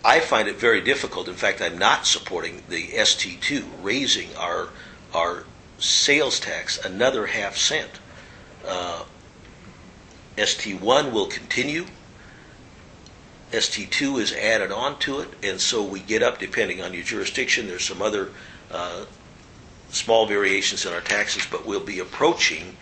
I find it very difficult. In fact, I'm not supporting the ST2 raising our sales tax another half cent. ST1 will continue. ST2 is added on to it, and so we get up, depending on your jurisdiction, there's some other small variations in our taxes, but we'll be approaching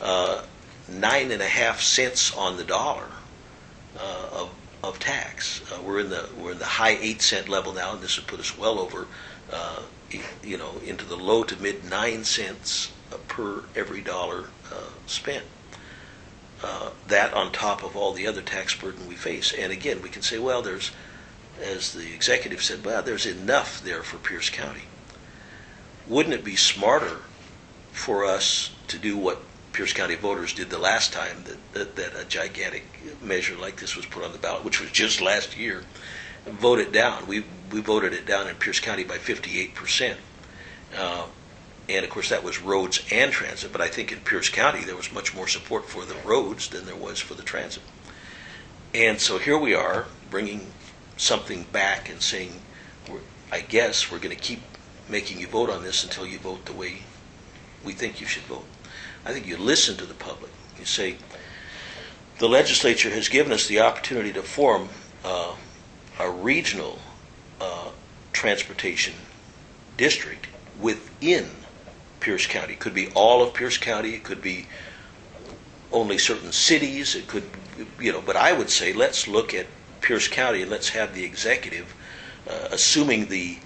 9.5 cents on the dollar of tax. We're in the high 8-cent level now, and this would put us well over, into the low to mid 9 cents per every dollar spent. That on top of all the other tax burden we face. And again, we can say, well, there's, as the executive said, well, there's enough there for Pierce County. Wouldn't it be smarter for us to do what Pierce County voters did the last time that a gigantic measure like this was put on the ballot, which was just last year, and vote it down? We voted it down in Pierce County by 58%. And of course that was roads and transit, but I think in Pierce County there was much more support for the roads than there was for the transit. And so here we are bringing something back and saying, I guess we're going to keep making you vote on this until you vote the way we think you should vote. I think you listen to the public. You say, the legislature has given us the opportunity to form a regional transportation district within Pierce County. It could be all of Pierce County. It could be only certain cities. It could, but I would say let's look at Pierce County and let's have the executive, assuming the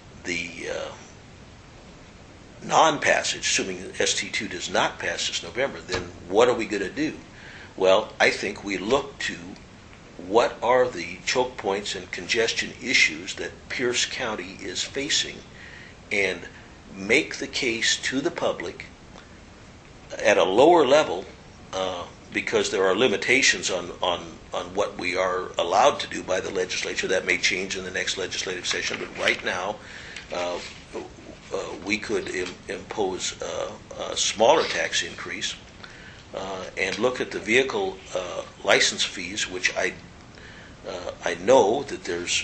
non-passage, assuming that ST2 does not pass this November, then what are we going to do? Well, I think we look to what are the choke points and congestion issues that Pierce County is facing and make the case to the public at a lower level, because there are limitations on what we are allowed to do by the legislature. That may change in the next legislative session, but right now we could impose a smaller tax increase and look at the vehicle license fees, which I know that there's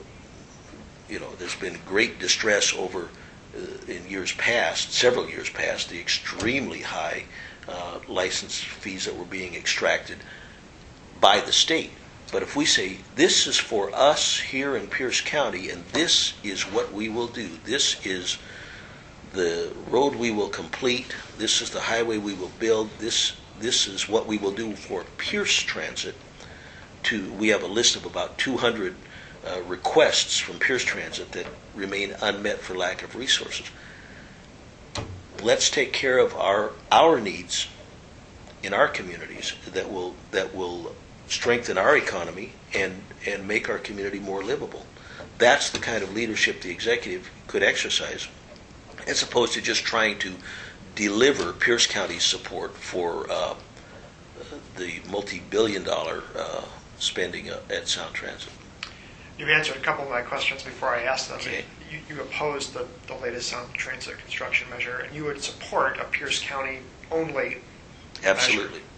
been great distress over in years past, several years past, the extremely high license fees that were being extracted by the state. But if we say, this is for us here in Pierce County, and this is what we will do, this is the road we will complete, this is the highway we will build, this is what we will do for Pierce Transit. We have a list of about 200 requests from Pierce Transit that remain unmet for lack of resources. Let's take care of our needs in our communities that will strengthen our economy and make our community more livable. That's the kind of leadership the executive could exercise, as opposed to just trying to deliver Pierce County's support for the multi-billion-dollar spending at Sound Transit. You've answered a couple of my questions before I asked them. Okay. You opposed the latest Sound Transit construction measure, and you would support a Pierce County only Absolutely. measure.